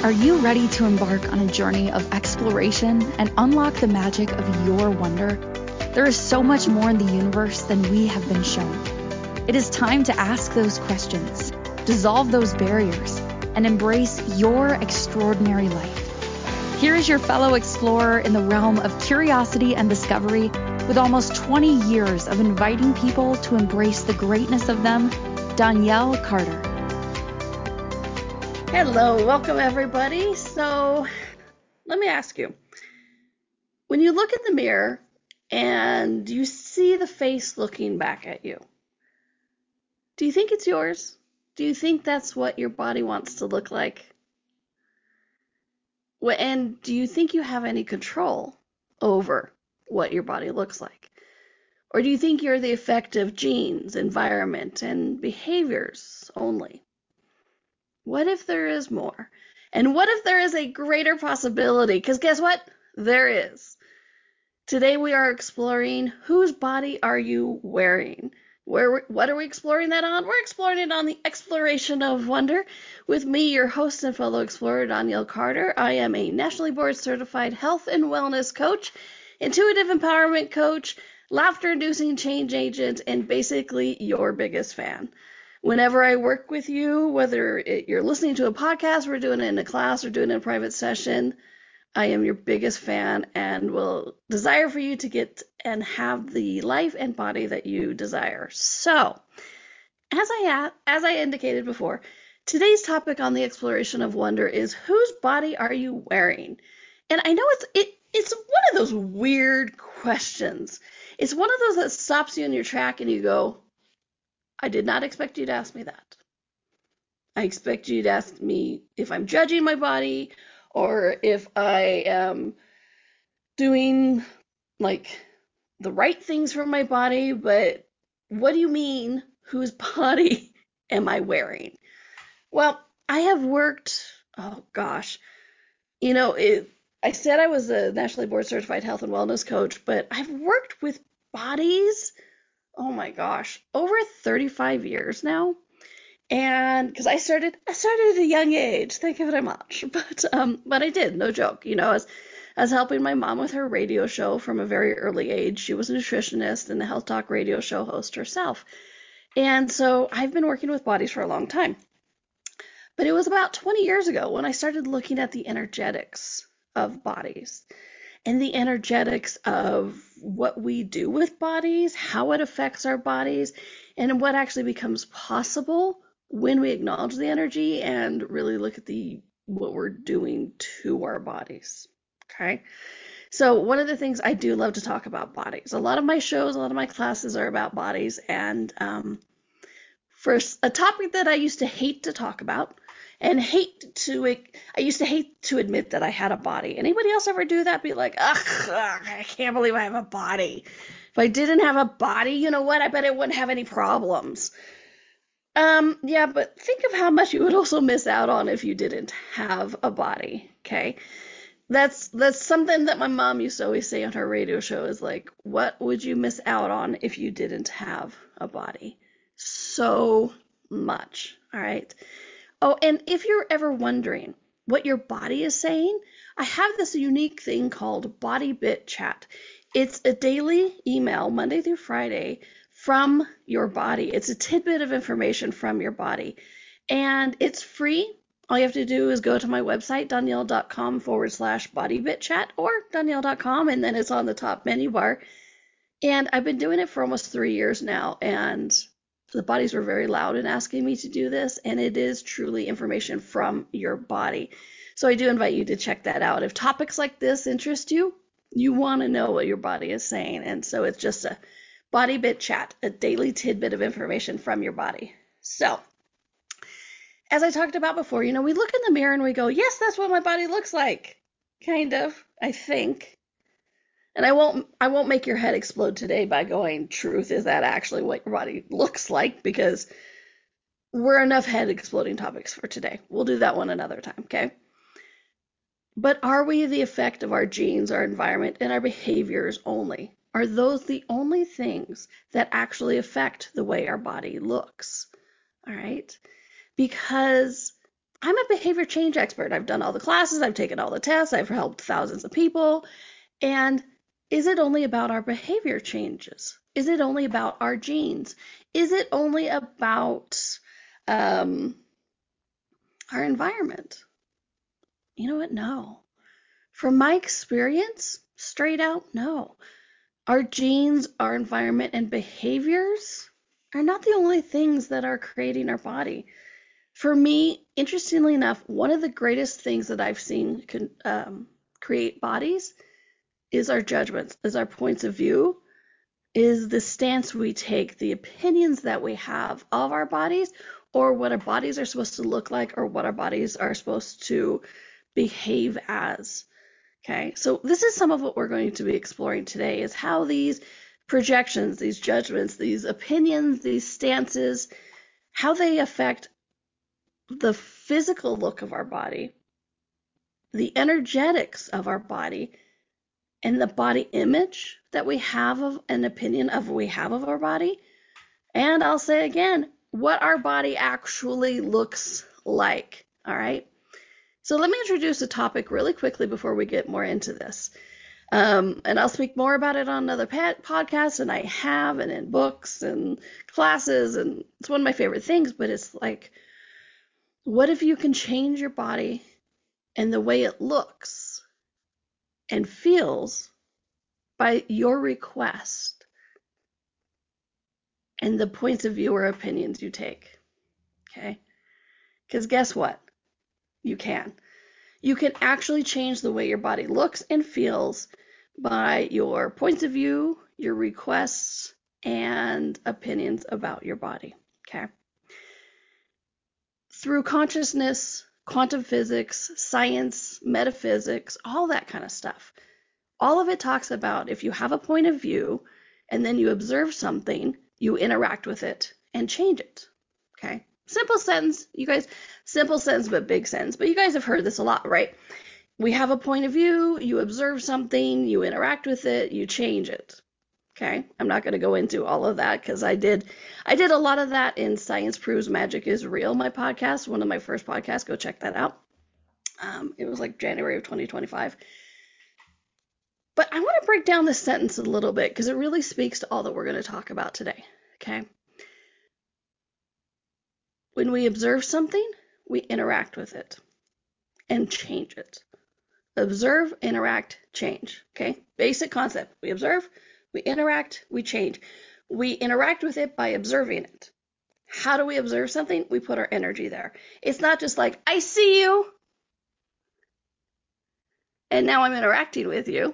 Are you ready to embark on a journey of exploration and unlock the magic of your wonder? There is so much more in the universe than we have been shown. It is time to ask those questions, dissolve those barriers, and embrace your extraordinary life. Here is your fellow explorer in the realm of curiosity and discovery, with almost 20 years of inviting people to embrace the greatness of them, Danielle Carter. Hello, welcome everybody. So let me ask you, when you look in the mirror and you see the face looking back at you, do you think it's yours? Do you think that's what your body wants to look like? And do you think you have any control over what your body looks like? Or do you think you're the effect of genes, environment, and behaviors only? What if there is more? And what if there is a greater possibility? Because guess what? There is. Today we are exploring whose body are you wearing? What are we exploring that on? We're exploring it on the Exploration of Wonder with me, your host and fellow explorer, Danielle Carter. I am a nationally board certified health and wellness coach, intuitive empowerment coach, laughter-inducing change agent, and basically your biggest fan. Whenever I work with you, whether you're listening to a podcast, we're doing it in a class, or doing it in a private session, I am your biggest fan and will desire for you to get and have the life and body that you desire. So, as I indicated before, today's topic on the Exploration of Wonder is whose body are you wearing? And I know it's one of those weird questions. It's one of those that stops you in your track and you go, I did not expect you to ask me that. I expect you to ask me if I'm judging my body or if I am doing like the right things for my body, but what do you mean, whose body am I wearing? Well, I have worked, oh gosh, I said I was a nationally board certified health and wellness coach, but I've worked with bodies, oh my gosh, over 35 years now. And because I started at a young age, thank you very much. But I did, no joke. I was helping my mom with her radio show from a very early age. She was a nutritionist and a health talk radio show host herself. And so I've been working with bodies for a long time. But it was about 20 years ago when I started looking at the energetics of bodies and the energetics of what we do with bodies, how it affects our bodies, and what actually becomes possible when we acknowledge the energy and really look at what we're doing to our bodies. Okay. So one of the things I do love to talk about bodies. A lot of my shows, a lot of my classes are about bodies. And for a topic that I used to hate to talk about and I used to hate to admit that I had a body. Anybody else ever do that? Be like, ugh, I can't believe I have a body. If I didn't have a body, you know what? I bet I wouldn't have any problems. Yeah, but think of how much you would also miss out on if you didn't have a body, okay? That's something that my mom used to always say on her radio show is like, what would you miss out on if you didn't have a body? So much, all right? Oh, and if you're ever wondering what your body is saying, I have this unique thing called Body Bit Chat. It's a daily email, Monday through Friday, from your body. It's a tidbit of information from your body. And it's free. All you have to do is go to my website, danielle.com/bodybitchat or danielle.com, and then it's on the top menu bar. And I've been doing it for almost 3 years now, and the bodies were very loud in asking me to do this, and it is truly information from your body. So I do invite you to check that out. If topics like this interest you, you want to know what your body is saying. And so it's just a Body Bit Chat, a daily tidbit of information from your body. So, as I talked about before, we look in the mirror and we go, yes, that's what my body looks like. Kind of, I think. And I won't make your head explode today by going, truth, is that actually what your body looks like? Because we're enough head exploding topics for today. We'll do that one another time, okay? But are we the effect of our genes, our environment, and our behaviors only? Are those the only things that actually affect the way our body looks? All right? Because I'm a behavior change expert. I've done all the classes, I've taken all the tests, I've helped thousands of people. And is it only about our behavior changes? Is it only about our genes? Is it only about our environment? You know what? No. From my experience, straight out, no. Our genes, our environment, and behaviors are not the only things that are creating our body. For me, interestingly enough, one of the greatest things that I've seen create bodies is our judgments, is our points of view, is the stance we take, the opinions that we have of our bodies, or what our bodies are supposed to look like, or what our bodies are supposed to behave as. Okay, so this is some of what we're going to be exploring today, is how these projections, these judgments, these opinions, these stances, how they affect the physical look of our body, the energetics of our body, and the body image that we have of an opinion of we have of our body. And I'll say again, what our body actually looks like. All right. So let me introduce a topic really quickly before we get more into this. And I'll speak more about it on other podcasts, and I have, and in books and classes, and it's one of my favorite things, but it's like, what if you can change your body and the way it looks and feels by your request and the points of view or opinions you take? Okay? Because guess what? You can. You can actually change the way your body looks and feels by your points of view, your requests, and opinions about your body. Okay? Through consciousness, quantum physics, science, metaphysics, all that kind of stuff. All of it talks about if you have a point of view and then you observe something, you interact with it and change it. Okay? Simple sentence, you guys, simple sentence, but big sentence. But you guys have heard this a lot, right? We have a point of view, you observe something, you interact with it, you change it. Okay? I'm not going to go into all of that because I did a lot of that in Science Proves Magic is Real, my podcast, one of my first podcasts. Go check that out. It was like January of 2025. But I want to break down this sentence a little bit because it really speaks to all that we're going to talk about today. Okay? When we observe something, we interact with it and change it. Observe, interact, change. Okay? Basic concept. We observe, we interact, we change. We interact with it by observing it. How do we observe something? We put our energy there. It's not just like, I see you, and now I'm interacting with you.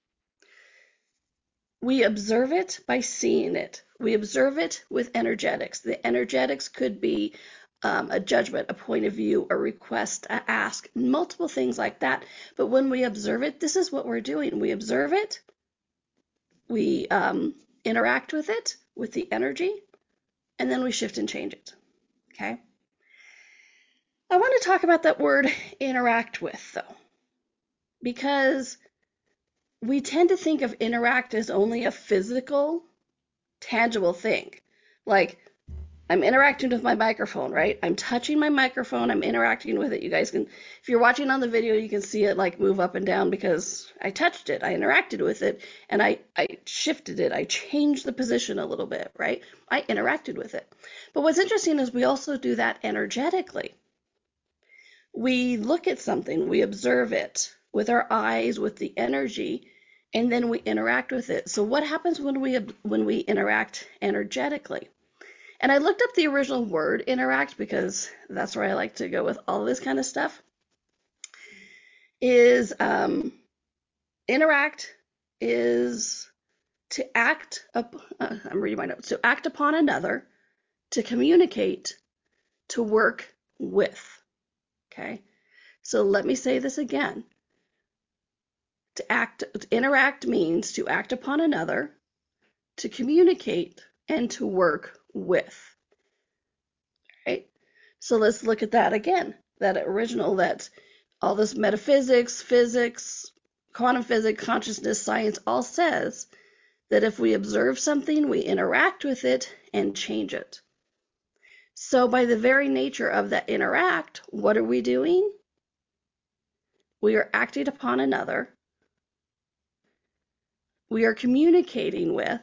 We observe it by seeing it. We observe it with energetics. The energetics could be a judgment, a point of view, a request, a ask, multiple things like that. But when we observe it, this is what we're doing. We observe it, we interact with it, with the energy, and then we shift and change it. Okay? I want to talk about that word interact with, though, because we tend to think of interact as only a physical, tangible thing. Like, I'm interacting with my microphone, right? I'm touching my microphone, I'm interacting with it. You guys can, if you're watching on the video, you can see it like move up and down because I touched it, I interacted with it, and I shifted it, I changed the position a little bit, right? I interacted with it. But what's interesting is we also do that energetically. We look at something, we observe it with our eyes, with the energy, and then we interact with it. So what happens when we interact energetically? And I looked up the original word interact because that's where I like to go with all this kind of stuff. Is interact is to act up. I'm reading my notes. To act upon another, to communicate, to work with. Okay. So let me say this again. To interact means to act upon another, to communicate, and to work with. Right? So let's look at that again. That original, that all this metaphysics, physics, quantum physics, consciousness, science all says that if we observe something, we interact with it and change it. So by the very nature of that interact, what are we doing? We are acting upon another. We are communicating with,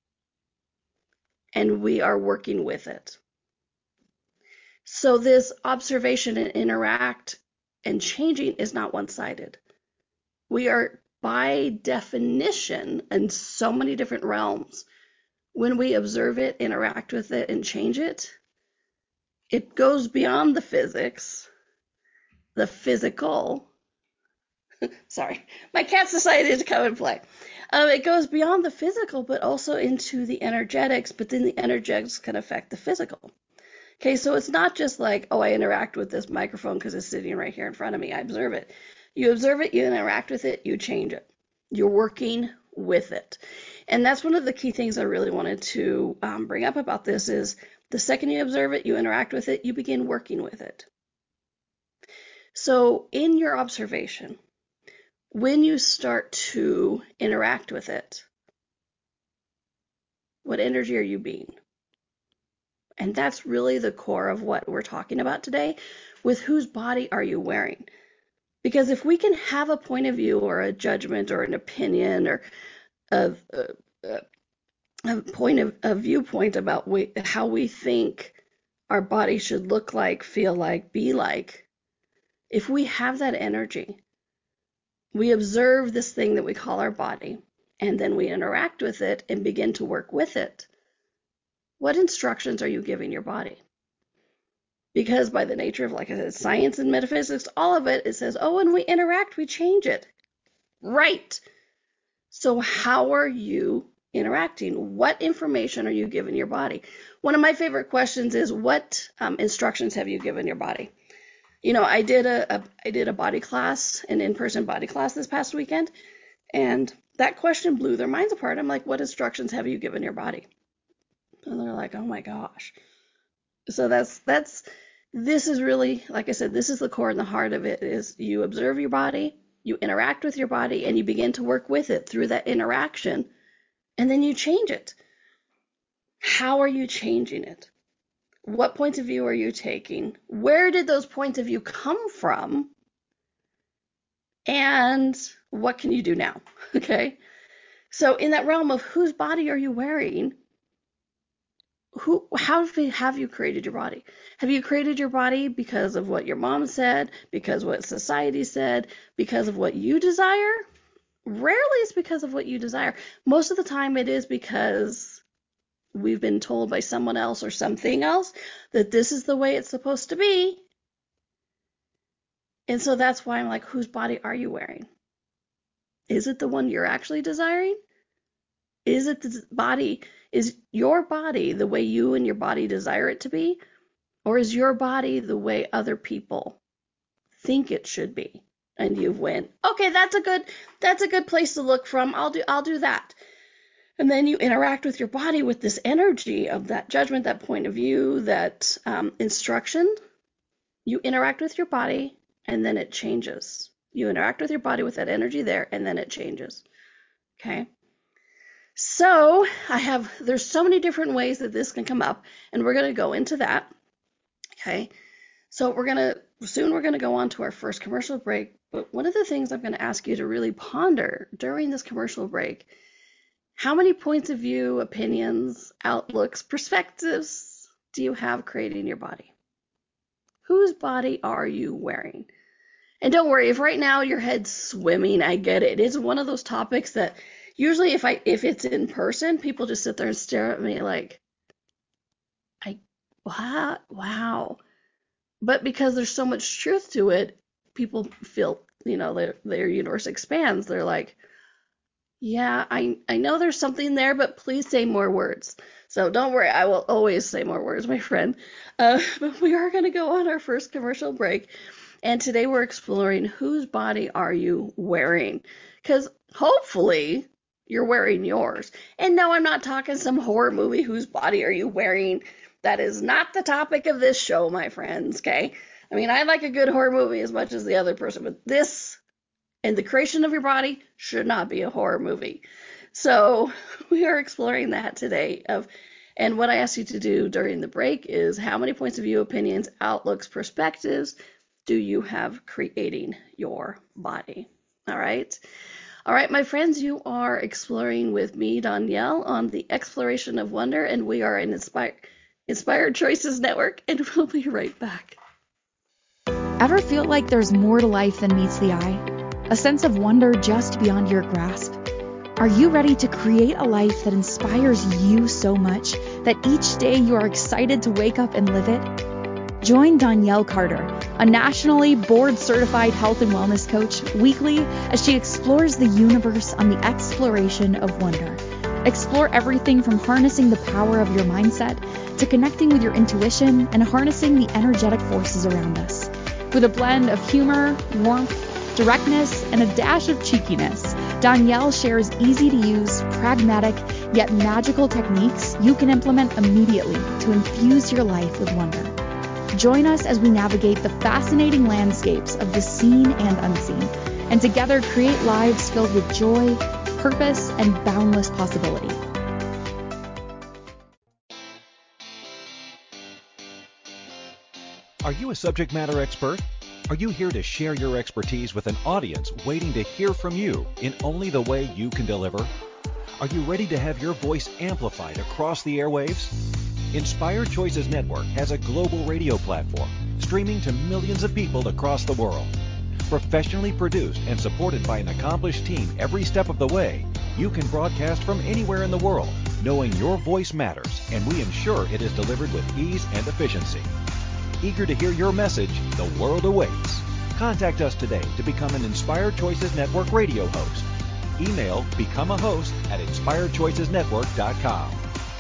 and we are working with it. So this observation and interact and changing is not one-sided. We are, by definition, in so many different realms. When we observe it, interact with it, and change it, it goes beyond the physics, the physical. Sorry, my cats decided to come and play. It goes beyond the physical, but also into the energetics, but then the energetics can affect the physical. Okay, so it's not just like, oh, I interact with this microphone because it's sitting right here in front of me. I observe it. You observe it, you interact with it, you change it. You're working with it. And that's one of the key things I really wanted to bring up about this is the second you observe it, you interact with it, you begin working with it. So in your observation, when you start to interact with it, what energy are you being? And that's really the core of what we're talking about today. With whose body are you wearing? Because if we can have a point of view or a judgment or an opinion or a point of a viewpoint about how we think our body should look like, feel like, be like, if we have that energy, we observe this thing that we call our body, and then we interact with it and begin to work with it. What instructions are you giving your body? Because by the nature of, like I said, science and metaphysics, all of it, it says, oh, when we interact, we change it. Right. So how are you interacting? What information are you giving your body? One of my favorite questions is, what instructions have you given your body? You know, I did a body class, an in-person body class this past weekend, and that question blew their minds apart. I'm like, what instructions have you given your body? And they're like, oh my gosh. So this is really, like I said, this is the core and the heart of it is you observe your body, you interact with your body, and you begin to work with it through that interaction, and then you change it. How are you changing it? What points of view are you taking? Where did those points of view come from? And what can you do now? Okay. So in that realm of whose body are you wearing? How have you created your body? Have you created your body because of what your mom said, because what society said, because of what you desire? Rarely it's because of what you desire. Most of the time it is because we've been told by someone else or something else that this is the way it's supposed to be. And so that's why I'm like, whose body are you wearing? Is it the one you're actually desiring? Is it the body? Is your body the way you and your body desire it to be? Or is your body the way other people think it should be? And you've went, okay, that's a good place to look from. I'll do that. And then you interact with your body with this energy of that judgment, that point of view, that instruction. You interact with your body and then it changes. You interact with your body with that energy there and then it changes. Okay. So there's so many different ways that this can come up, and we're going to go into that. Okay. So we're going to go on to our first commercial break. But one of the things I'm going to ask you to really ponder during this commercial break, how many points of view, opinions, outlooks, perspectives do you have creating your body? Whose body are you wearing? And don't worry, if right now your head's swimming, I get it. It's one of those topics that usually if it's in person, people just sit there and stare at me like, wow. But because there's so much truth to it, people feel, their universe expands. They're like, yeah, I know there's something there, but please say more words. So don't worry, I will always say more words, my friend. But we are going to go on our first commercial break. And today we're exploring whose body are you wearing? Because hopefully you're wearing yours. And no, I'm not talking some horror movie, whose body are you wearing? That is not the topic of this show, my friends, okay? I mean, I like a good horror movie as much as the other person, but this and the creation of your body should not be a horror movie. So we are exploring that today And what I asked you to do during the break is how many points of view, opinions, outlooks, perspectives do you have creating your body? All right. All right, my friends, you are exploring with me, Danielle, on the Exploration of Wonder, and we are an Inspired Choices Network, and we'll be right back. Ever feel like there's more to life than meets the eye? A sense of wonder just beyond your grasp? Are you ready to create a life that inspires you so much that each day you are excited to wake up and live it? Join Danielle Carter, a nationally board-certified health and wellness coach, weekly as she explores the universe on the Exploration of Wonder. Explore everything from harnessing the power of your mindset to connecting with your intuition and harnessing the energetic forces around us. With a blend of humor, warmth, directness, and a dash of cheekiness, Danielle shares easy-to-use, pragmatic, yet magical techniques you can implement immediately to infuse your life with wonder. Join us as we navigate the fascinating landscapes of the seen and unseen, and together create lives filled with joy, purpose, and boundless possibility. Are you a subject matter expert? Are you here to share your expertise with an audience waiting to hear from you in only the way you can deliver? Are you ready to have your voice amplified across the airwaves? Inspired Choices Network has a global radio platform streaming to millions of people across the world. Professionally produced and supported by an accomplished team every step of the way, you can broadcast from anywhere in the world, knowing your voice matters, and we ensure it is delivered with ease and efficiency. Eager to hear your message, the world awaits. Contact us today to become an Inspired Choices Network radio host. Email becomeahost@inspiredchoicesnetwork.com.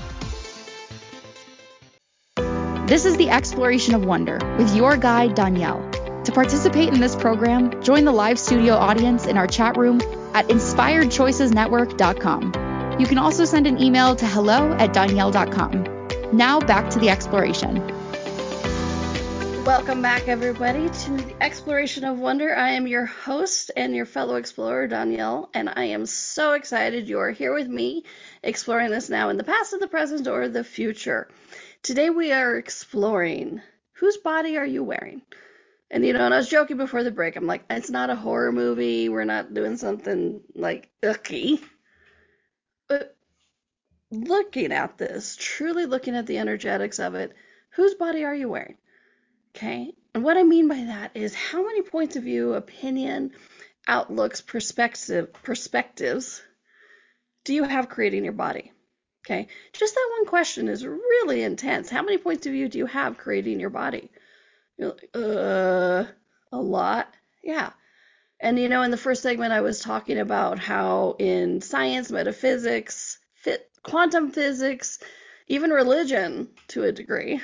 This is the Exploration of Wonder with your guide, Danielle. To participate in this program, join the live studio audience in our chat room at inspiredchoicesnetwork.com. You can also send an email to hello@danielle.com. Now back to the exploration. Welcome back, everybody, to the Exploration of Wonder. I am your host and your fellow explorer, Danielle, and I am so excited you are here with me, exploring this now in the past, in the present, or the future. Today we are exploring, whose body are you wearing? And and I was joking before the break. I'm like, it's not a horror movie. We're not doing something like icky. But looking at this, truly looking at the energetics of it, whose body are you wearing? Okay. And what I mean by that is how many points of view, opinion, outlooks, perspectives do you have creating your body? Okay. Just that one question is really intense. How many points of view do you have creating your body? You're like, a lot. Yeah. And in the first segment, I was talking about how in science, metaphysics, quantum physics, even religion to a degree,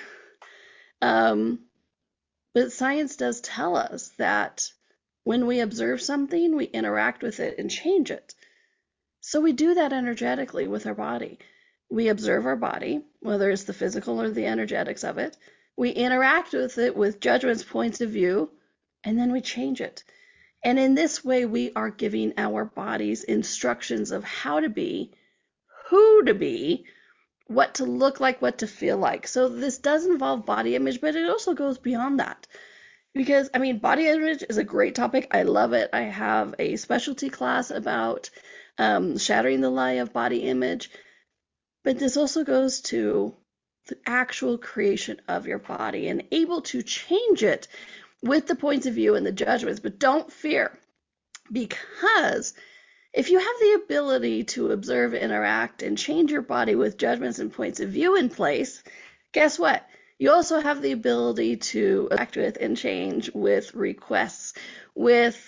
but science does tell us that when we observe something, we interact with it and change it. So we do that energetically with our body. We observe our body, whether it's the physical or the energetics of it. We interact with it with judgments, points of view, and then we change it. And in this way, we are giving our bodies instructions of how to be, who to be, what to look like, what to feel like. So this does involve body image, but it also goes beyond that. Because, body image is a great topic. I love it. I have a specialty class about shattering the lie of body image. But this also goes to the actual creation of your body and able to change it with the points of view and the judgments. But don't fear, because if you have the ability to observe, interact, and change your body with judgments and points of view in place, guess what? You also have the ability to act with and change with requests, with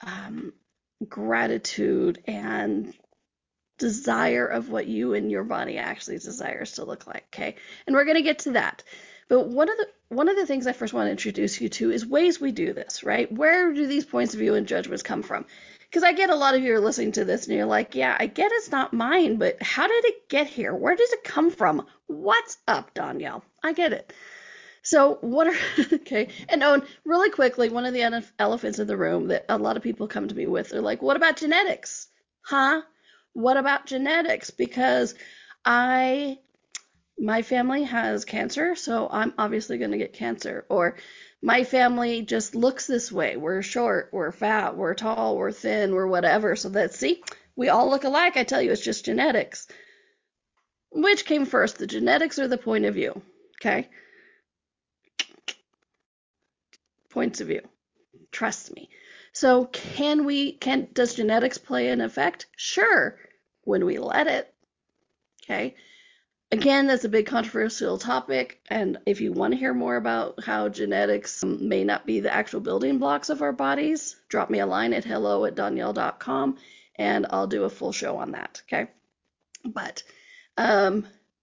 gratitude and desire of what you and your body actually desires to look like. Okay, and we're going to get to that. But one of the things I first want to introduce you to is ways we do this, right? Where do these points of view and judgments come from? Because I get a lot of you are listening to this and you're like, yeah, I get it's not mine, but how did it get here? Where does it come from? What's up, Danielle? I get it. So okay, and really quickly, one of the elephants in the room that a lot of people come to me with, they're like, what about genetics? Huh? What about genetics? Because I My family has cancer, so I'm obviously going to get cancer. Or my family just looks this way. We're short, we're fat, we're tall, we're thin, we're whatever. So see, we all look alike. I tell you, it's just genetics. Which came first, the genetics or the point of view? Okay? Points of view. Trust me. So does genetics play an effect? Sure, when we let it. Okay? Again, that's a big controversial topic, and if you want to hear more about how genetics may not be the actual building blocks of our bodies, drop me a line at hello@danielle.com, and I'll do a full show on that, okay? But how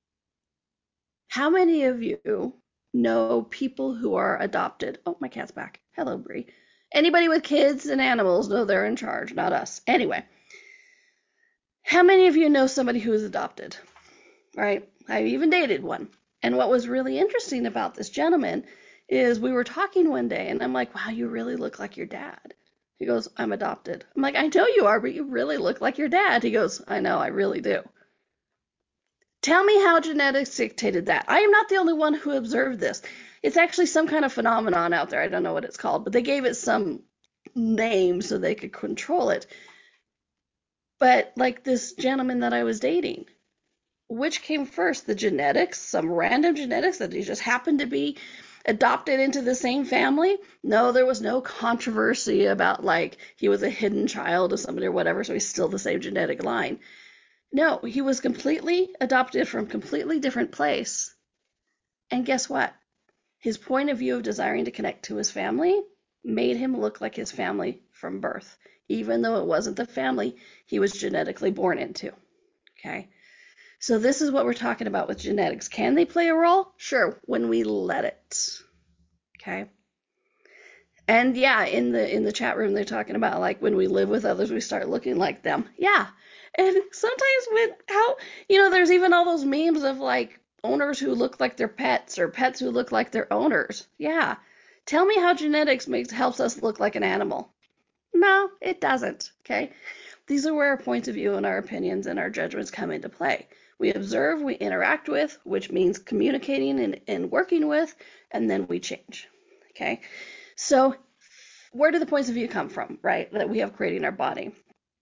many of you know people who are adopted? Oh, my cat's back. Hello, Bree. Anybody with kids and animals know they're in charge, not us. Anyway, how many of you know somebody who is adopted? Right? I even dated one. And what was really interesting about this gentleman is we were talking one day and I'm like, wow, you really look like your dad. He goes, I'm adopted. I'm like, I know you are, but you really look like your dad. He goes, I know, I really do. Tell me how genetics dictated that. I am not the only one who observed this. It's actually some kind of phenomenon out there. I don't know what it's called, but they gave it some name so they could control it. But like this gentleman that I was dating, which came first, the genetics, some random genetics that he just happened to be adopted into the same family? No, there was no controversy about like he was a hidden child of somebody or whatever, so he's still the same genetic line. No, he was completely adopted from a completely different place. And guess what? His point of view of desiring to connect to his family made him look like his family from birth, even though it wasn't the family he was genetically born into. Okay? So this is what we're talking about with genetics. Can they play a role? Sure, when we let it. Okay? And yeah, in the chat room they're talking about like when we live with others we start looking like them. Yeah. And sometimes there's even all those memes of like owners who look like their pets or pets who look like their owners. Yeah. Tell me how genetics helps us look like an animal. No, it doesn't. Okay? These are where our points of view and our opinions and our judgments come into play. We observe, we interact with, which means communicating and working with, and then we change. Okay? So where do the points of view come from, right? That we have creating our body.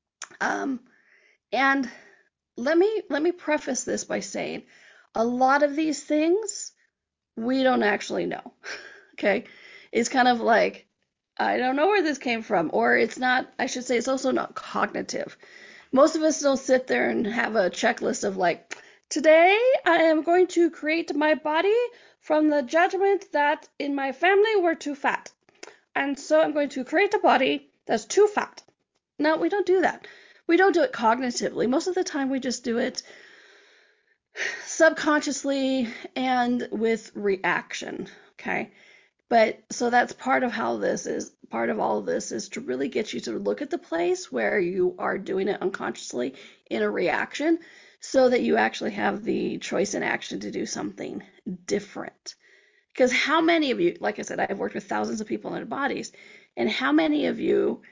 And let me preface this by saying a lot of these things we don't actually know. Okay? It's kind of like I don't know where this came from, or it's not, I should say it's also not cognitive. Most of us don't sit there and have a checklist of like, today I am going to create my body from the judgment that in my family we're too fat. And so I'm going to create a body that's too fat. No, we don't do that. We don't do it cognitively. Most of the time we just do it subconsciously and with reaction. Okay? But so that's part of all of this is to really get you to look at the place where you are doing it unconsciously in a reaction so that you actually have the choice and action to do something different. Because how many of you, like I said, I've worked with thousands of people in their bodies, and how many of you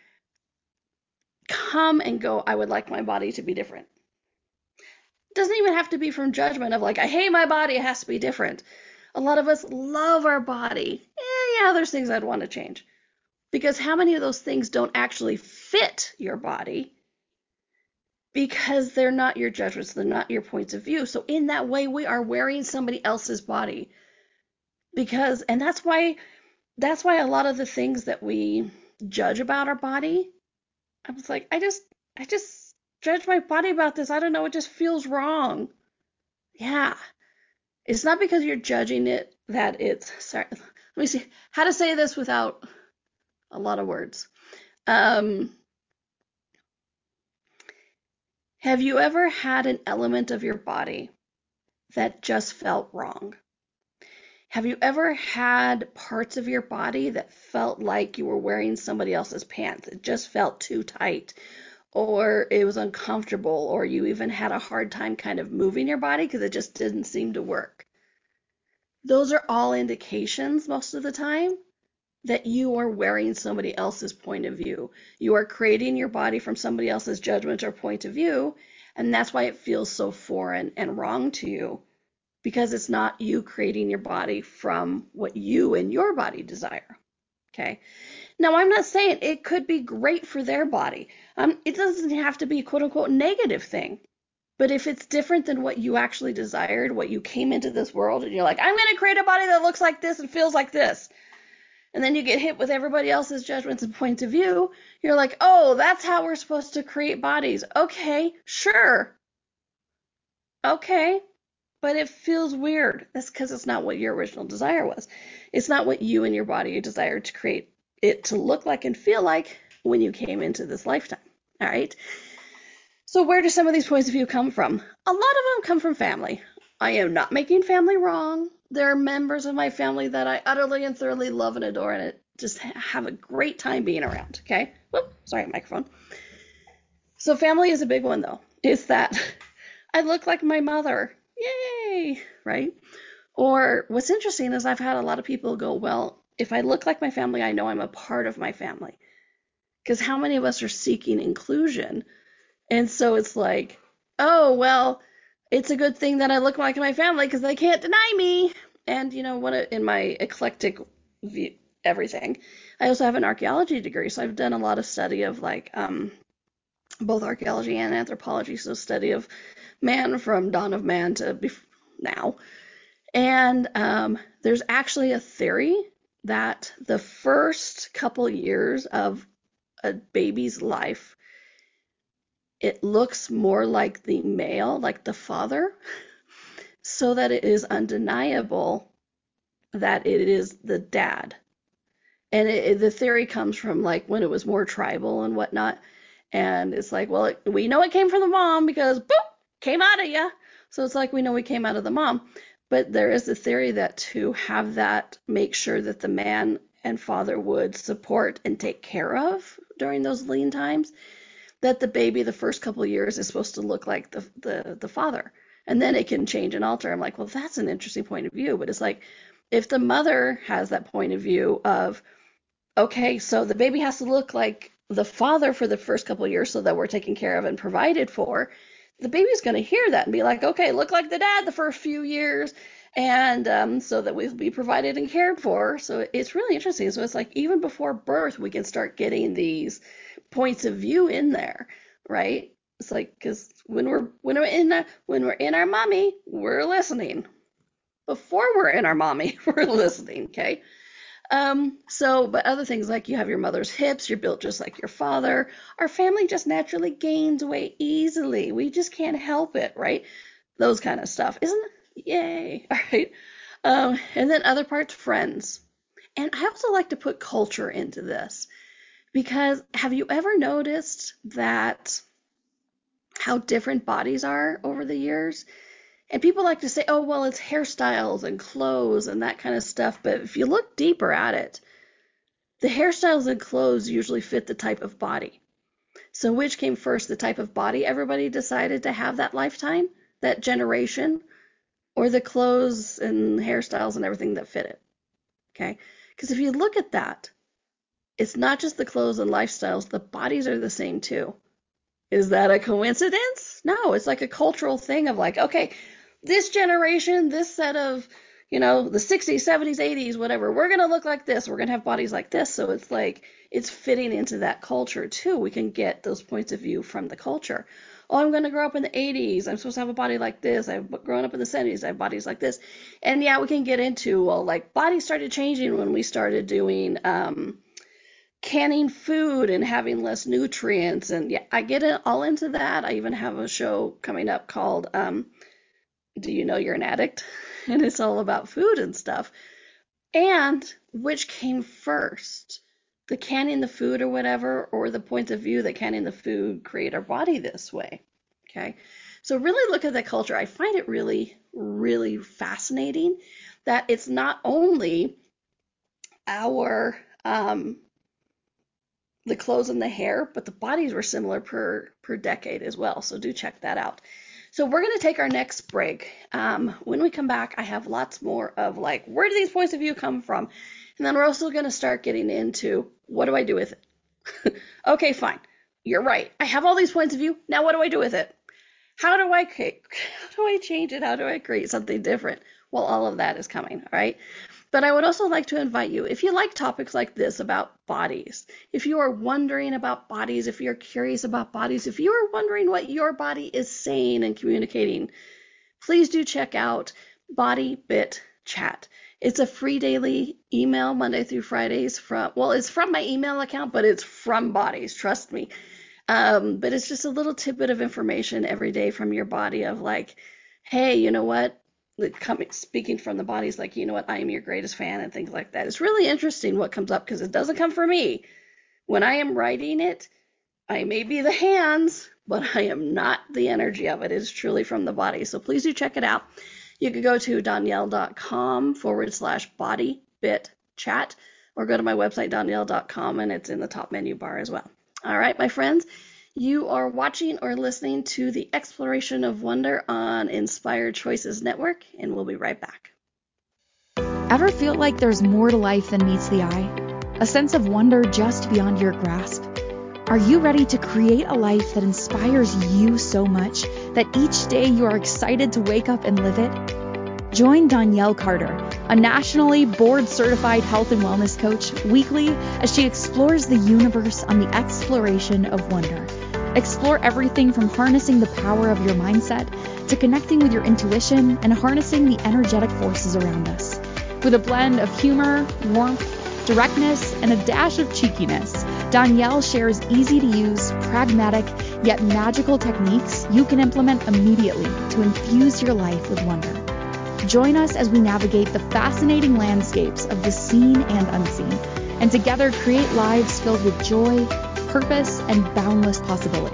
come and go, I would like my body to be different? It doesn't even have to be from judgment of like, I hate my body, it has to be different. A lot of us love our body. Yeah, there's things I'd want to change. Because how many of those things don't actually fit your body because they're not your judgments, they're not your points of view. So in that way, we are wearing somebody else's body. And that's why a lot of the things that we judge about our body, I was like, I just judge my body about this. I don't know, it just feels wrong. Yeah. It's not because you're judging it that it's sorry. Let me see how to say this without a lot of words. Have you ever had an element of your body that just felt wrong? Have you ever had parts of your body that felt like you were wearing somebody else's pants? It just felt too tight, or it was uncomfortable, or you even had a hard time kind of moving your body because it just didn't seem to work. Those are all indications most of the time that you are wearing somebody else's point of view. You are creating your body from somebody else's judgment or point of view, and that's why it feels so foreign and wrong to you, because it's not you creating your body from what you and your body desire. Okay. Now, I'm not saying it could be great for their body. It doesn't have to be a quote unquote negative thing. But if it's different than what you actually desired, what you came into this world, and you're like, I'm going to create a body that looks like this and feels like this, and then you get hit with everybody else's judgments and points of view, you're like, oh, that's how we're supposed to create bodies. Okay, sure. Okay, but it feels weird. That's because it's not what your original desire was. It's not what you and your body desired to create it to look like and feel like when you came into this lifetime. All right. So where do some of these points of view come from? A lot of them come from family. I am not making family wrong. There are members of my family that I utterly and thoroughly love and adore and just have a great time being around. Okay. Whoop, sorry, microphone. So family is a big one though. It's that I look like my mother. Yay, right? Or what's interesting is I've had a lot of people go, well, if I look like my family, I know I'm a part of my family. Because how many of us are seeking inclusion? And so it's like, oh, well, it's a good thing that I look like my family because they can't deny me. And, in my eclectic view, everything, I also have an archaeology degree. So I've done a lot of study of both archaeology and anthropology. So study of man from dawn of man to now. And there's actually a theory that the first couple years of a baby's life, it looks more like the male, like the father, so that it is undeniable that it is the dad. And the theory comes from like when it was more tribal and whatnot. And it's like, well, we know it came from the mom because boop, came out of you. So it's like we know we came out of the mom. But there is a theory that to have that make sure that the man and father would support and take care of during those lean times, that the baby the first couple of years is supposed to look like the father. And then it can change and alter. I'm like, well, that's an interesting point of view. But it's like if the mother has that point of view of, okay, so the baby has to look like the father for the first couple of years so that we're taken care of and provided for, the baby's going to hear that and be like, okay, look like the dad the first few years, and so that we'll be provided and cared for. So it's really interesting. So it's like even before birth, we can start getting these points of view in there, right? It's like because when we're in our mommy, we're listening. Before we're in our mommy, we're listening. Okay. But other things like you have your mother's hips, you're built just like your father. Our family just naturally gains weight easily. We just can't help it, right? Those kind of stuff. Isn't it? Yay. All right. And then other parts, friends. And I also like to put culture into this because have you ever noticed that how different bodies are over the years? And people like to say, oh, well, it's hairstyles and clothes and that kind of stuff. But if you look deeper at it, the hairstyles and clothes usually fit the type of body. So which came first, the type of body everybody decided to have that lifetime, that generation, or the clothes and hairstyles and everything that fit it? Okay? Because if you look at that, it's not just the clothes and lifestyles, the bodies are the same too. Is that a coincidence? No, it's like a cultural thing of like, okay, this generation, this set of, the 60s, 70s, 80s, whatever, we're going to look like this. We're going to have bodies like this. So it's like it's fitting into that culture too. We can get those points of view from the culture. Oh, I'm going to grow up in the 80s. I'm supposed to have a body like this. I've grown up in the 70s. I have bodies like this. And yeah, we can get into, well, like bodies started changing when we started doing canning food and having less nutrients. And yeah, I get it all into that. I even have a show coming up called Do You Know You're an Addict? And it's all about food and stuff. And which came first? The canning the food or whatever, or the point of view that canning the food create our body this way? Okay. So really look at the culture. I find it really, really fascinating that it's not only our the clothes and the hair, but the bodies were similar per decade as well. So do check that out. So we're going to take our next break. When we come back, I have lots more of like, where do these points of view come from? And then we're also going to start getting into what do I do with it? Okay, fine. You're right. I have all these points of view. Now what do I do with it? How do I change it? How do I create something different? Well, all of that is coming, all right? But I would also like to invite you, if you like topics like this about bodies, if you are wondering about bodies, if you're curious about bodies, if you are wondering what your body is saying and communicating, please do check out Body Bit Chat. It's a free daily email Monday through Fridays it's from my email account, but it's from Bodies, trust me. But it's just a little tidbit of information every day from your body of like, hey, you know what? Speaking from the body's like, you know what? I am your greatest fan and things like that. It's really interesting what comes up because it doesn't come from me. When I am writing it, I may be the hands, but I am not the energy of it. It is truly from the body. So please do check it out. You can go to danielle.com/body bit chat or go to my website, danielle.com, and it's in the top menu bar as well. All right, my friends, you are watching or listening to the Exploration of Wonder on Inspired Choices Network, and we'll be right back. Ever feel like there's more to life than meets the eye? A sense of wonder just beyond your grasp? Are you ready to create a life that inspires you so much that each day you are excited to wake up and live it? Join Danielle Carter, a nationally board-certified health and wellness coach, weekly as she explores the universe on the exploration of wonder. Explore everything from harnessing the power of your mindset to connecting with your intuition and harnessing the energetic forces around us. With a blend of humor, warmth, directness, and a dash of cheekiness, Danielle shares easy-to-use, pragmatic, yet magical techniques you can implement immediately to infuse your life with wonder. Join us as we navigate the fascinating landscapes of the seen and unseen, and together create lives filled with joy, purpose, and boundless possibility.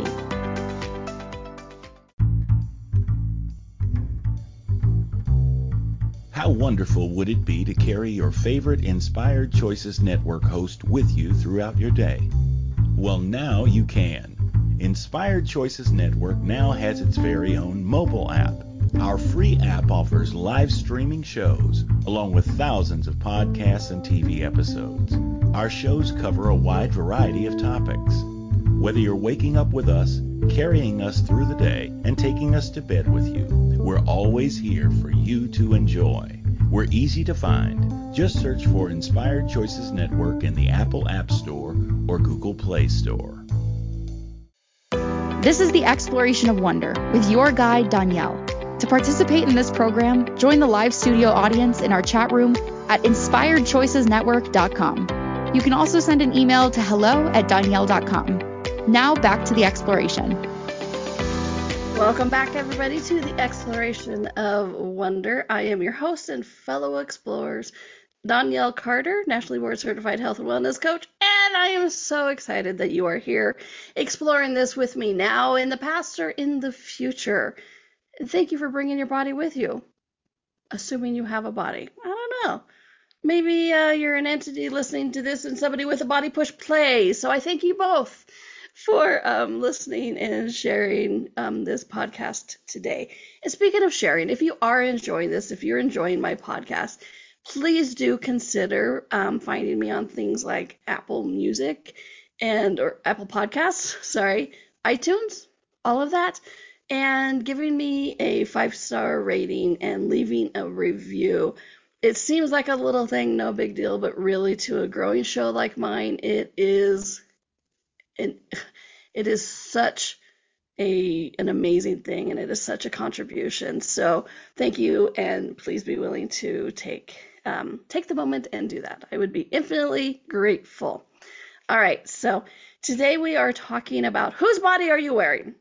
How wonderful would it be to carry your favorite Inspired Choices Network host with you throughout your day? Well, now you can. Inspired Choices Network now has its very own mobile app. Our free app offers live streaming shows, along with thousands of podcasts and TV episodes. Our shows cover a wide variety of topics. Whether you're waking up with us, carrying us through the day, and taking us to bed with you, we're always here for you to enjoy. We're easy to find. Just search for Inspired Choices Network in the Apple App Store or Google Play Store. This is the Exploration of Wonder with your guide, Danielle. To participate in this program, join the live studio audience in our chat room at inspiredchoicesnetwork.com. You can also send an email to hello@danielle.com. Now back to the exploration. Welcome back, everybody, to the Exploration of Wonder. I am your host and fellow explorers, Danielle Carter, nationally board certified health and wellness coach, and I am so excited that you are here exploring this with me now, in the past, or in the future. And thank you for bringing your body with you, assuming you have a body. I don't know. Maybe you're an entity listening to this and somebody with a body push play. So I thank you both for listening and sharing this podcast today. And speaking of sharing, if you are enjoying this, if you're enjoying my podcast, please do consider finding me on things like Apple Music or Apple Podcasts, iTunes, all of that, and giving me a 5-star rating and leaving a review. It seems like a little thing, no big deal, but really to a growing show like mine, it is such an amazing thing, and it is such a contribution. So thank you, and please be willing to take the moment and do that. I would be infinitely grateful. All right, so today we are talking about whose body are you wearing?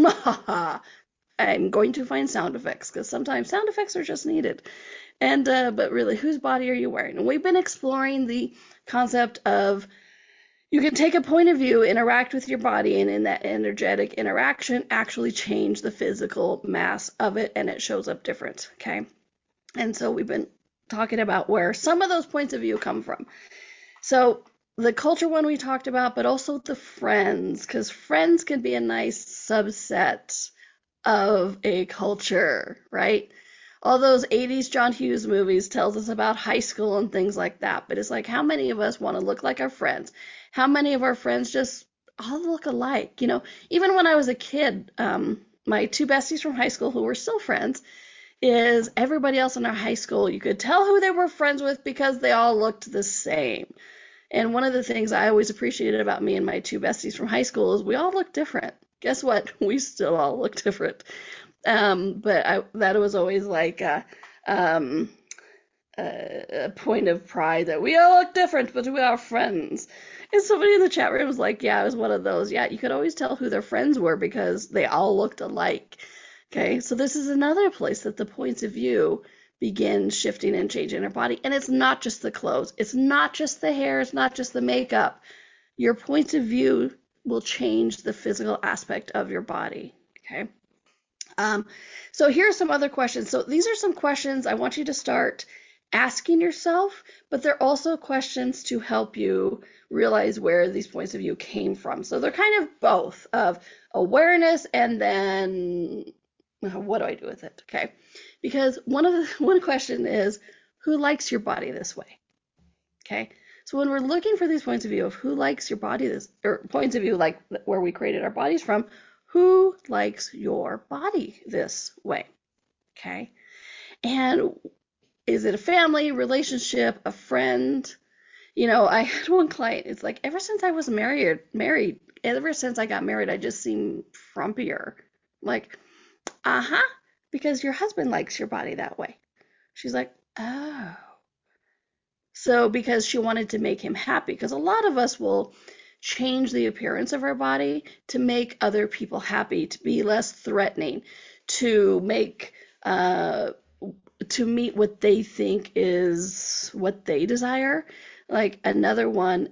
I'm going to find sound effects because sometimes sound effects are just needed. And but really, whose body are you wearing? And we've been exploring the concept of you can take a point of view, interact with your body, and in that energetic interaction, actually change the physical mass of it, and it shows up different, okay? And so we've been talking about where some of those points of view come from. So the culture one we talked about, but also the friends, because friends can be a nice subset of a culture, right? All those 80s John Hughes movies tells us about high school and things like that, but it's like, how many of us want to look like our friends? How many of our friends just all look alike? You know, even when I was a kid, my two besties from high school who were still friends, is everybody else in our high school, you could tell who they were friends with because they all looked the same. And one of the things I always appreciated about me and my two besties from high school is we all look different. Guess what? We still all look different. That was always like a point of pride that we all look different, but we are friends. And somebody in the chat room was like, yeah, I was one of those. Yeah, you could always tell who their friends were because they all looked alike. Okay, so this is another place that the points of view begin shifting and changing our body. And it's not just the clothes. It's not just the hair. It's not just the makeup. Your points of view will change the physical aspect of your body. Okay. So here are some other questions. So these are some questions I want you to start asking yourself, but they're also questions to help you realize where these points of view came from. So they're kind of both of awareness and then what do I do with it? Okay. Because one question is, who likes your body this way? Okay. So when we're looking for these points of view of who likes your body this, or points of view like where we created our bodies from, who likes your body this way? Okay. And is it a family, relationship, a friend? You know, I had one client, it's like ever since I was married, ever since I got married, I just seem frumpier. I'm like, because your husband likes your body that way. She's like, oh. So because she wanted to make him happy, because a lot of us will change the appearance of our body to make other people happy, to be less threatening, to make to meet what they think is what they desire. Like another one,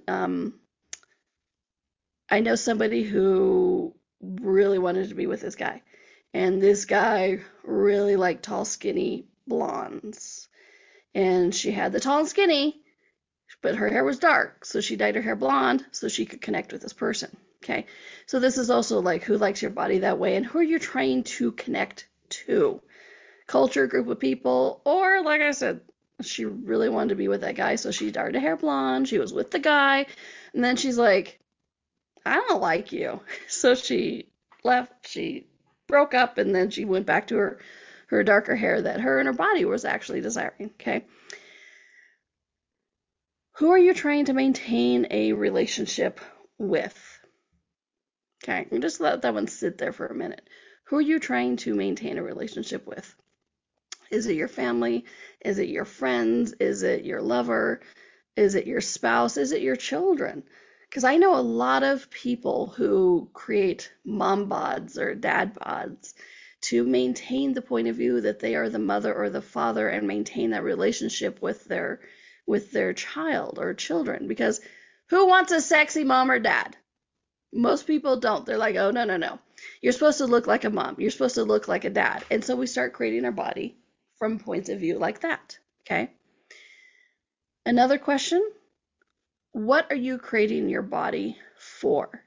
I know somebody who really wanted to be with this guy, and this guy really liked tall, skinny blondes. And she had the tall and skinny, but her hair was dark, so she dyed her hair blonde so she could connect with this person. Okay, so this is also like who likes your body that way and who are you trying to connect to? Culture, group of people, or like I said, she really wanted to be with that guy, so she dyed her hair blonde. She was with the guy, and then she's like, I don't like you. So she left, she broke up, and then she went back to her darker hair that her and her body was actually desiring. Okay. Who are you trying to maintain a relationship with? Okay, just let that one sit there for a minute. Who are you trying to maintain a relationship with? Is it your family? Is it your friends? Is it your lover? Is it your spouse? Is it your children? Because I know a lot of people who create mom bods or dad bods to maintain the point of view that they are the mother or the father and maintain that relationship with their child or children. Because who wants a sexy mom or dad? Most people don't. They're like, oh, no. You're supposed to look like a mom. You're supposed to look like a dad. And so we start creating our body from points of view like that. Okay. Another question, what are you creating your body for?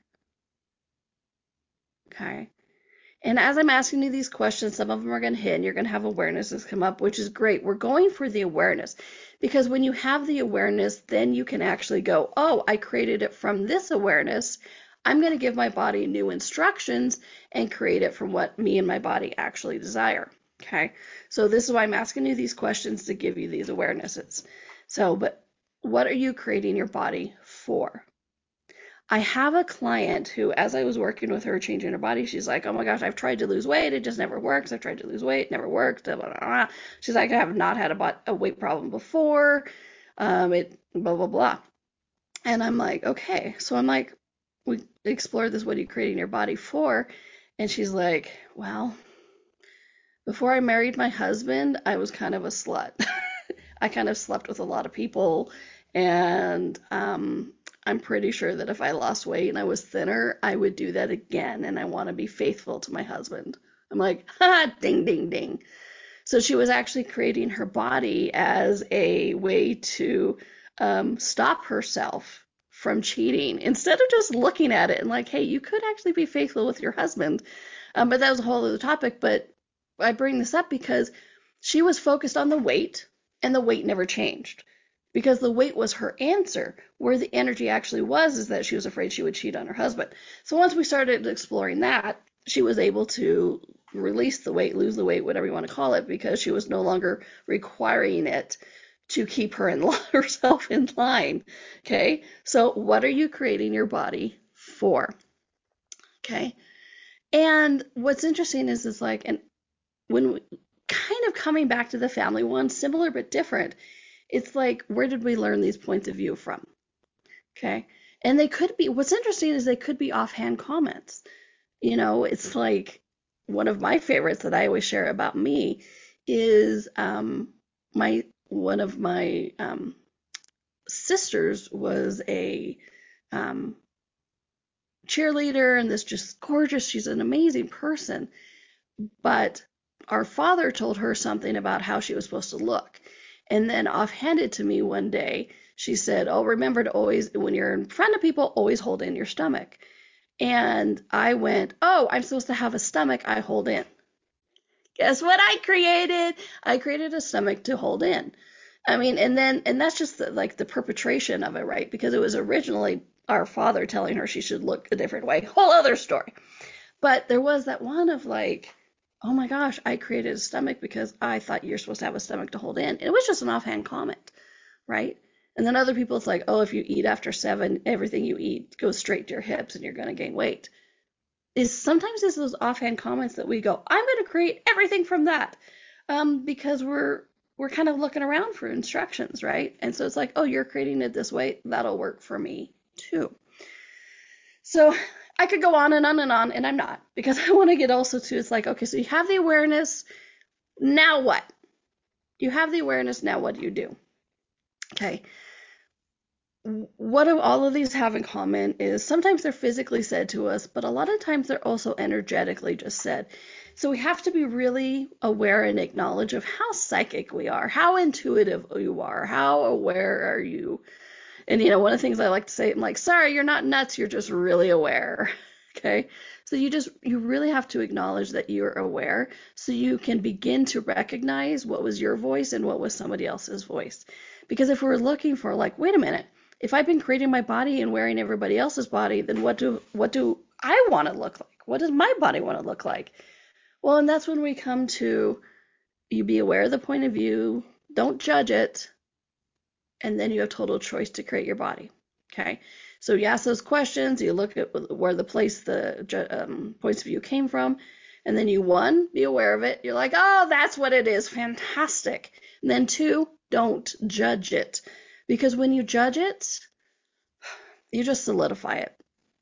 Okay. And as I'm asking you these questions, some of them are going to hit and you're going to have awarenesses come up, which is great. We're going for the awareness because when you have the awareness, then you can actually go, oh, I created it from this awareness. I'm going to give my body new instructions and create it from what me and my body actually desire. Okay. So this is why I'm asking you these questions to give you these awarenesses. So, but what are you creating your body for? I have a client who, as I was working with her, changing her body, she's like, oh my gosh, I've tried to lose weight. It just never works. I've tried to lose weight. It never works. Blah, blah, blah. She's like, I have not had a weight problem before. It blah, blah, blah. And I'm like, okay. So I'm like, we explored this. What are you creating your body for? And she's like, well, before I married my husband, I was kind of a slut. I kind of slept with a lot of people. And I'm pretty sure that if I lost weight and I was thinner, I would do that again. And I want to be faithful to my husband. I'm like, ding, ding, ding. So she was actually creating her body as a way to stop herself from cheating instead of just looking at it and like, hey, you could actually be faithful with your husband. But that was a whole other topic. But I bring this up because she was focused on the weight and the weight never changed because the weight was her answer. Where the energy actually was is that she was afraid she would cheat on her husband. So once we started exploring that, she was able to release the weight, lose the weight, whatever you want to call it, because she was no longer requiring it to keep herself in line. Okay, so what are you creating your body for? Okay, and what's interesting is like, and when we, kind of coming back to the family one, similar but different, it's like, where did we learn these points of view from? Okay, and they could be, what's interesting is they could be offhand comments. You know, it's like one of my favorites that I always share about me is one of my sisters was a cheerleader, and this just gorgeous, she's an amazing person, but our father told her something about how she was supposed to look. And then offhanded to me one day, she said, oh, remember to always, when you're in front of people, always hold in your stomach. And I went, oh, I'm supposed to have a stomach I hold in. Guess what I created? I created a stomach to hold in. I mean, and that's just like the perpetration of it, right? Because it was originally our father telling her she should look a different way. Whole other story. But there was that one of like, oh my gosh, I created a stomach because I thought you're supposed to have a stomach to hold in. And it was just an offhand comment, right? And then other people, it's like, oh, if you eat after 7, everything you eat goes straight to your hips and you're going to gain weight. Sometimes it's those offhand comments that we go, I'm going to create everything from that, because we're kind of looking around for instructions, right? And so it's like, oh, you're creating it this way, that'll work for me too. So I could go on and on and on, and I'm not, because I want to get also to, it's like, okay, so you have the awareness, now what? You have the awareness, now what do you do? Okay. What do all of these have in common is sometimes they're physically said to us, but a lot of times they're also energetically just said. So we have to be really aware and acknowledge of how psychic we are, how intuitive you are, how aware are you. And, you know, one of the things I like to say, I'm like, sorry, you're not nuts, you're just really aware. Okay. So you really have to acknowledge that you're aware so you can begin to recognize what was your voice and what was somebody else's voice. Because if we're looking for like, wait a minute, if I've been creating my body and wearing everybody else's body, then what do I want to look like? What does my body want to look like? Well, and that's when we come to, you be aware of the point of view, don't judge it, and then you have total choice to create your body. Okay, so you ask those questions, you look at where the points of view came from, and then you, 1, be aware of it. You're like, oh, that's what it is, fantastic. And then 2, don't judge it, because when you judge it, you just solidify it.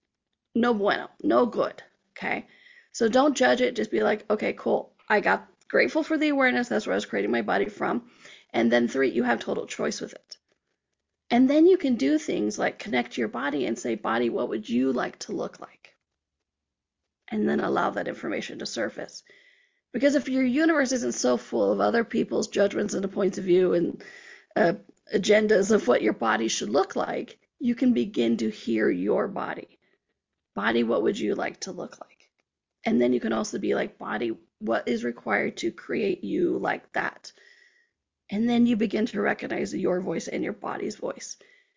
No bueno, no good. Okay, so don't judge it. Just be like, okay, cool. I got grateful for the awareness. That's where I was creating my body from. And then 3, you have total choice with it. And then you can do things like connect to your body and say, body, what would you like to look like? And then allow that information to surface. Because if your universe isn't so full of other people's judgments and points of view and agendas of what your body should look like, you can begin to hear your body. Body, what would you like to look like? And then you can also be like, body, what is required to create you like that? And then you begin to recognize your voice and your body's voice.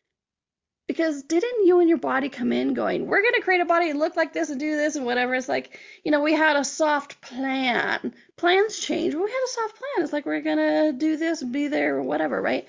Because didn't you and your body come in going, we're going to create a body and look like this and do this and whatever? It's like, you know, we had a soft plan. Plans change, but we had a soft plan. It's like, we're going to do this and be there or whatever, right?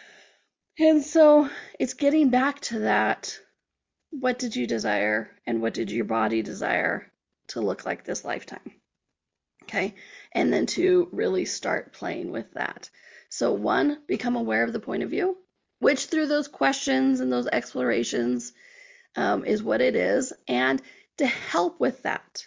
And so it's getting back to that. What did you desire and what did your body desire to look like this lifetime? Okay. And then to really start playing with that. So 1, become aware of the point of view, which through those questions and those explorations is what it is. And to help with that,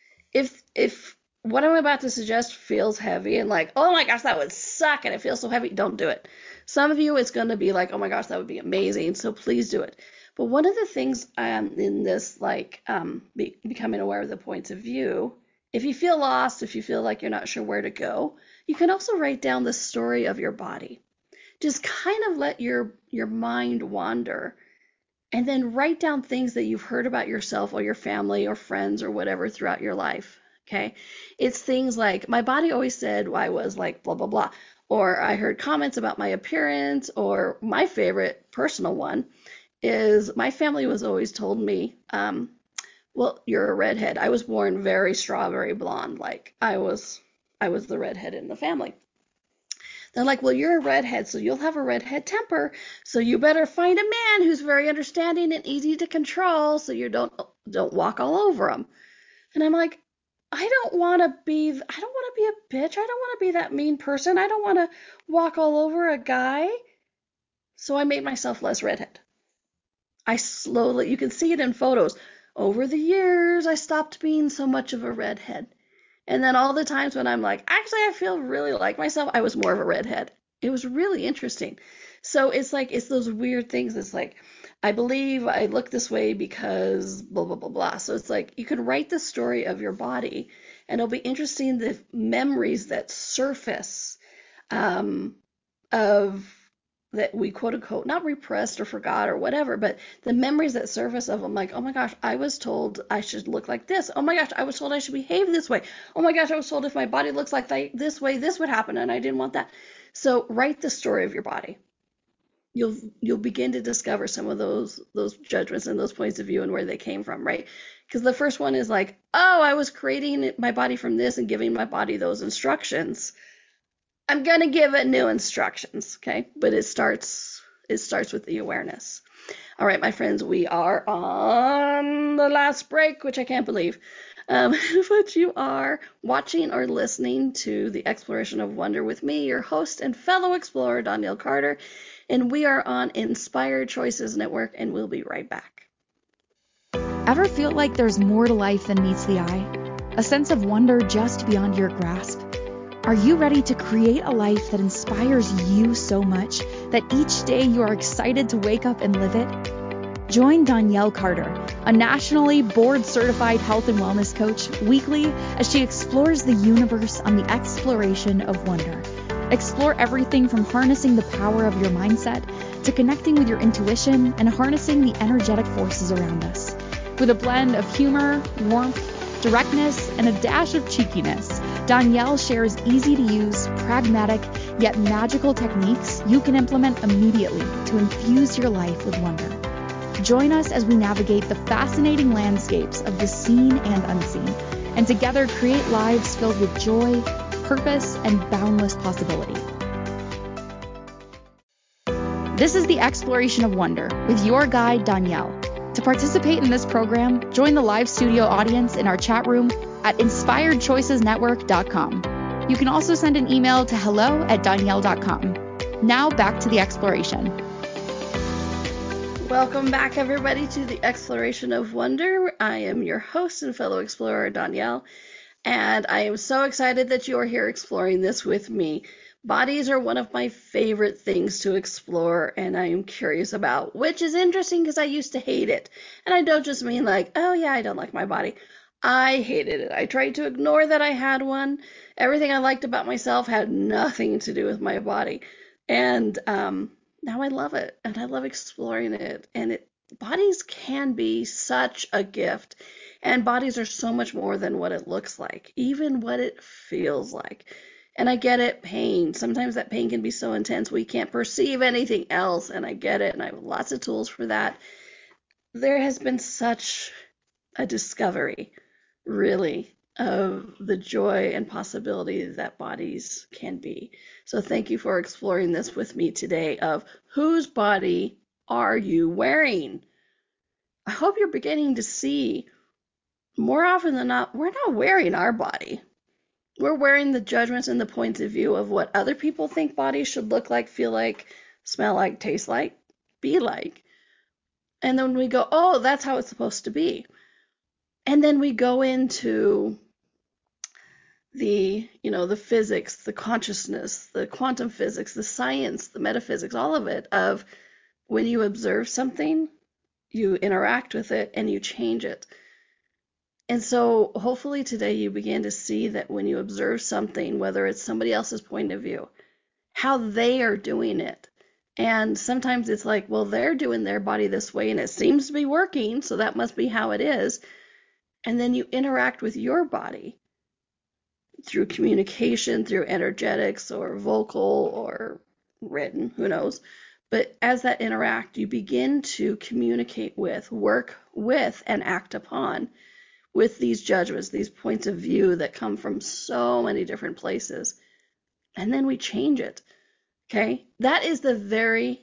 if what I'm about to suggest feels heavy and like, oh my gosh, that would suck and it feels so heavy, don't do it. Some of you, it's going to be like, oh my gosh, that would be amazing. So please do it. But one of the things in this, like becoming aware of the points of view, if you feel lost, if you feel like you're not sure where to go, you can also write down the story of your body. Just kind of let your mind wander and then write down things that you've heard about yourself or your family or friends or whatever throughout your life. Okay. It's things like, my body always said I was like blah, blah, blah. Or I heard comments about my appearance, or my favorite personal one is my family was always told me, well, you're a redhead. I was born very strawberry blonde. Like I was the redhead in the family. They're like, well, you're a redhead, so you'll have a redhead temper. So you better find a man who's very understanding and easy to control, so you don't walk all over him. And I'm like, I don't want to be a bitch. I don't want to be that mean person. I don't want to walk all over a guy. So I made myself less redhead. I slowly, you can see it in photos. Over the years, I stopped being so much of a redhead. And then all the times when I'm like, actually, I feel really like myself, I was more of a redhead. It was really interesting. So it's like, it's those weird things. It's like, I believe I look this way because blah, blah, blah, blah. So it's like, you can write the story of your body, and it'll be interesting the memories that surface of that we quote unquote not repressed or forgot or whatever, but the memories that surface of them, like, oh my gosh, I was told I should look like this. Oh my gosh, I was told I should behave this way. Oh my gosh, I was told if my body looks like this way, this would happen, and I didn't want that. So write the story of your body. You'll begin to discover some of those judgments and those points of view and where they came from, right? Because the first one is like, oh, I was creating my body from this and giving my body those instructions. I'm going to give it new instructions, okay? But it starts with the awareness. All right, my friends, we are on the last break, which I can't believe. But you are watching or listening to The Exploration of Wonder with me, your host and fellow explorer, Danielle Carter, and we are on Inspired Choices Network, and we'll be right back. Ever feel like there's more to life than meets the eye? A sense of wonder just beyond your grasp? Are you ready to create a life that inspires you so much that each day you are excited to wake up and live it? Join Danielle Carter, a nationally board-certified health and wellness coach, weekly as she explores the universe on the exploration of wonder. Explore everything from harnessing the power of your mindset to connecting with your intuition and harnessing the energetic forces around us. With a blend of humor, warmth, directness, and a dash of cheekiness, Danielle shares easy-to-use, pragmatic, yet magical techniques you can implement immediately to infuse your life with wonder. Join us as we navigate the fascinating landscapes of the seen and unseen, and together create lives filled with joy, purpose, and boundless possibility. This is the Exploration of Wonder with your guide, Danielle. To participate in this program, join the live studio audience in our chat room at inspiredchoicesnetwork.com. You can also send an email to hello@danielle.com. Now back to the exploration. Welcome back, everybody, to the Exploration of Wonder. I am your host and fellow explorer, Danielle, and I am so excited that you are here exploring this with me. Bodies are one of my favorite things to explore, and I am curious about, which is interesting because I used to hate it. And I don't just mean like, oh yeah, I don't like my body. I hated it. I tried to ignore that I had one. Everything I liked about myself had nothing to do with my body. And now I love it, and I love exploring it. And bodies can be such a gift, and bodies are so much more than what it looks like, even what it feels like. And I get it, pain. Sometimes that pain can be so intense we can't perceive anything else, and I get it, and I have lots of tools for that. There has been such a discovery, really, of the joy and possibility that bodies can be. So thank you for exploring this with me today of whose body are you wearing? I hope you're beginning to see more often than not, we're not wearing our body. We're wearing the judgments and the points of view of what other people think bodies should look like, feel like, smell like, taste like, be like. And then we go, oh, that's how it's supposed to be. And then we go into the physics, the consciousness, the quantum physics, the science, the metaphysics, all of it, of when you observe something, you interact with it and you change it. And so hopefully today you begin to see that when you observe something, whether it's somebody else's point of view, how they are doing it. And sometimes it's like, well, they're doing their body this way and it seems to be working, so that must be how it is. And then you interact with your body through communication, through energetics or vocal or written, who knows. But as that interact, you begin to communicate with, work with, and act upon with these judgments, these points of view that come from so many different places. And then we change it. Okay? That is the very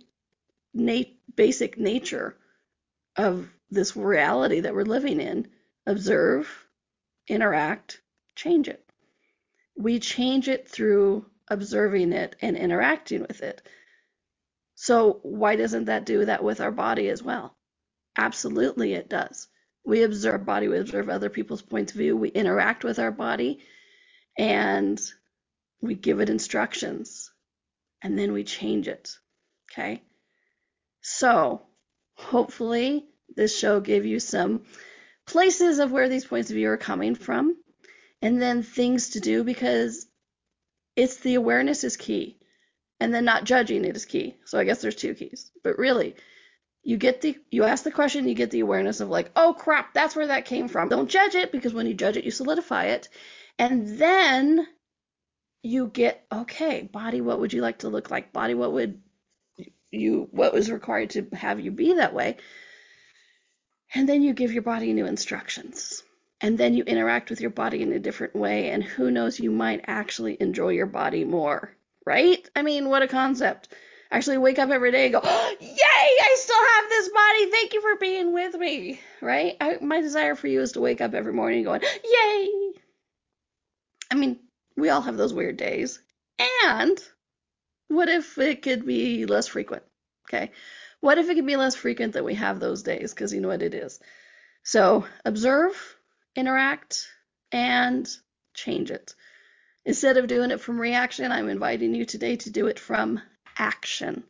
basic nature of this reality that we're living in. Observe, interact, change it. We change it through observing it and interacting with it. So why doesn't that do that with our body as well? Absolutely it does. We observe our body, we observe other people's points of view, we interact with our body, and we give it instructions, and then we change it. Okay? So hopefully this show gave you some places of where these points of view are coming from, and then things to do, because it's the awareness is key. And then not judging it is key. So I guess there's two keys. But really, you ask the question, you get the awareness of like, oh crap, that's where that came from. Don't judge it, because when you judge it, you solidify it. And then you get, okay, body, what would you like to look like? Body, what was required to have you be that way? And then you give your body new instructions. And then you interact with your body in a different way. And who knows, you might actually enjoy your body more. Right? I mean, what a concept. Actually wake up every day and go, oh, yay, I still have this body. Thank you for being with me. Right? My desire for you is to wake up every morning going, yay. I mean, we all have those weird days. And what if it could be less frequent? Okay. What if it could be less frequent that we have those days? Because you know what it is. So observe, interact, and change it. Instead of doing it from reaction, I'm inviting you today to do it from action.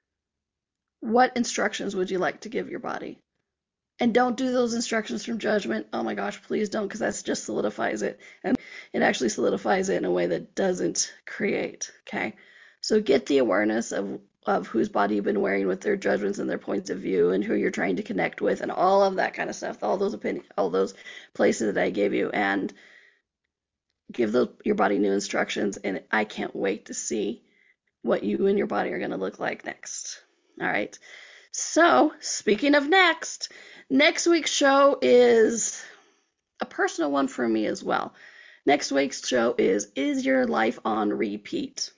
What instructions would you like to give your body? And don't do those instructions from judgment. Oh my gosh, please don't, because that just solidifies it. And it actually solidifies it in a way that doesn't create. Okay? So get the awareness of whose body you've been wearing with their judgments and their points of view and who you're trying to connect with and all of that kind of stuff, all those opinions, all those places that I gave you, and give your body new instructions, and I can't wait to see what you and your body are going to look like next. All right. So, speaking of next week's show is a personal one for me as well. Next week's show is your life on repeat?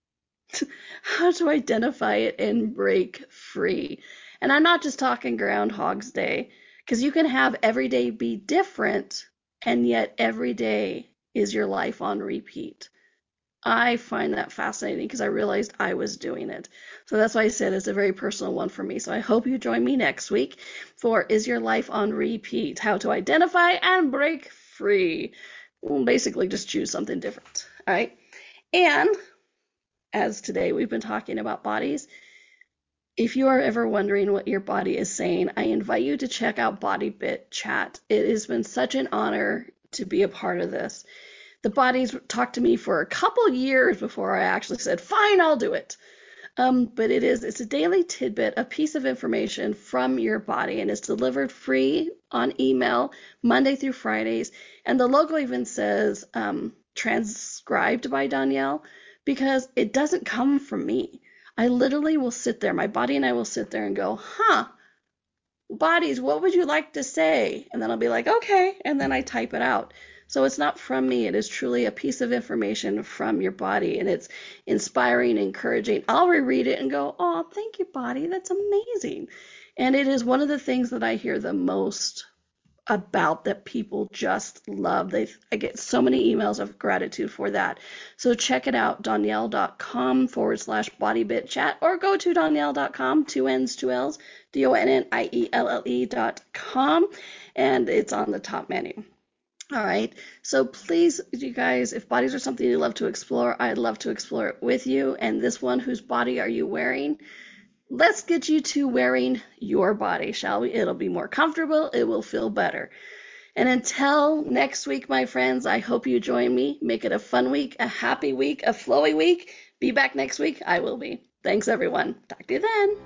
How to identify it and break free. And I'm not just talking Groundhog's Day, because you can have every day be different, and yet every day is your life on repeat. I find that fascinating because I realized I was doing it. So that's why I said it's a very personal one for me. So I hope you join me next week for Is Your Life on Repeat? How to Identify and Break Free. Well, basically, just choose something different. All right. And as today we've been talking about bodies, if you are ever wondering what your body is saying, I invite you to check out Body Bit Chat. It has been such an honor to be a part of this. The bodies talked to me for a couple years before I actually said, fine, I'll do it. But it's a daily tidbit, a piece of information from your body, and it's delivered free on email Monday through Fridays. And the logo even says transcribed by Danielle, because it doesn't come from me. I literally will sit there, my body and I will sit there and go, bodies, what would you like to say? And then I'll be like, okay. And then I type it out. So it's not from me. It is truly a piece of information from your body, and it's inspiring, encouraging. I'll reread it and go, oh, thank you, body. That's amazing. And it is one of the things that I hear the most about that people just love. I get so many emails of gratitude for that. So check it out, donielle.com/bodybitchat, or go to donielle.com, 2 N's, 2 L's, DONNIELLE.com, and it's on the top menu. All right. So please, you guys, if bodies are something you love to explore, I'd love to explore it with you. And this one, whose body are you wearing? Let's get you to wearing your body, shall we? It'll be more comfortable. It will feel better. And until next week, my friends, I hope you join me. Make it a fun week, a happy week, a flowy week. Be back next week. I will be. Thanks, everyone. Talk to you then.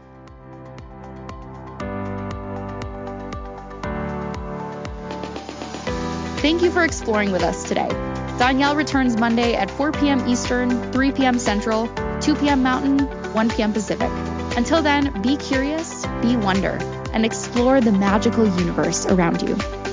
Thank you for exploring with us today. Danielle returns Monday at 4 p.m. Eastern, 3 p.m. Central, 2 p.m. Mountain, 1 p.m. Pacific. Until then, be curious, be wonder, and explore the magical universe around you.